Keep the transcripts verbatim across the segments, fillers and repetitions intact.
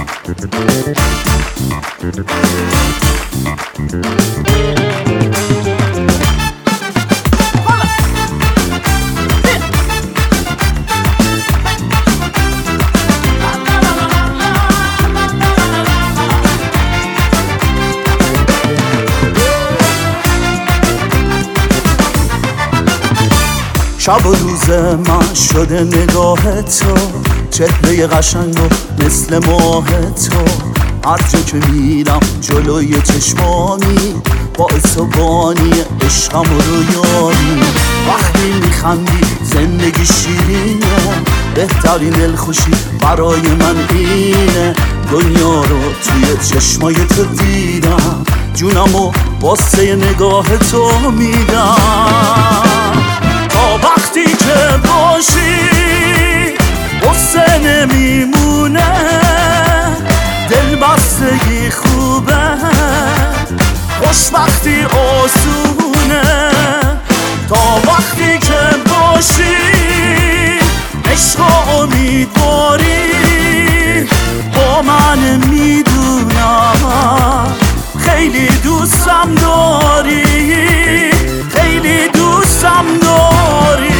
شب و روز من شده نگاه تو، چهره قشنگ و مثل ماه تو. هر جا که میرم جلوی چشمانی، باعث و بانی عشقم و رویانی. وقتی میخندی زندگی شیرینه، بهترین دلخوشی برای من اینه. دنیا رو توی چشمای تو دیدم، جونمو واسه نگاه تو میدم. تا وقتی که باشی قصه نمیمونه، دل بستگی خوبه، خوشبختی آسونه. تا وقتی که باشی عشق و امیدواری، با من میدونم خیلی دوستم داری، خیلی دوستم داری.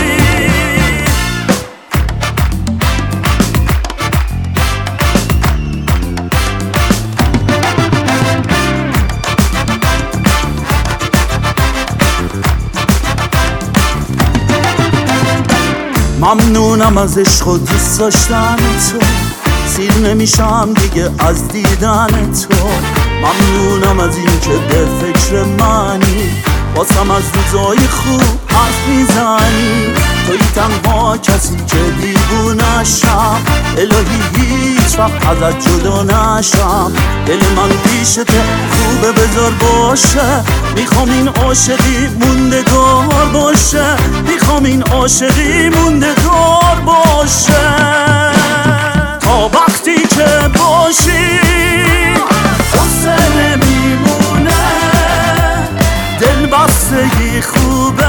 ممنونم از عشق و دوست داشتن تو، سیر نمیشم دیگه از دیدن تو. ممنونم از این که به فکر منی، واسم از روزای خوب حرف میزنی. توی تنها کسی که دیوونشم، الهی هیچ وقت ازت جدا نشم. دل من پیشته خوبه بذار باشه، میخوام این عاشقی موندگار باشه، میخوام این عاشقی موندگار باشه. تا وقتی که باشی قصه نمیمونه، دل بستگی خوبه،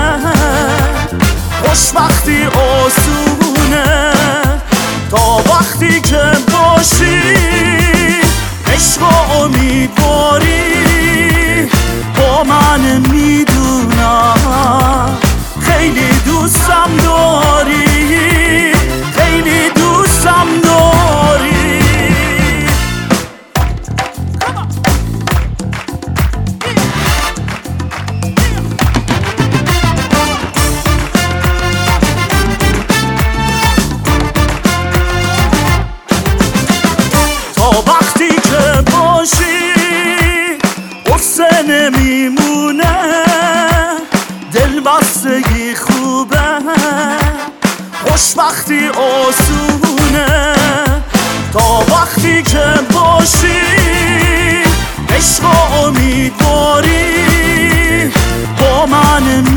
خوشبختی آسونه. تا وقتی که باشی عشق و امیدواری، با من میدونم خیلی دوستم داری، خیلی دوستم داری. تا وقتی که باشی قصه نمیمونه، دل بستگی خوبه، خوشبختی آسونه. تا وقتی که باشی عشق و امیدواری، با من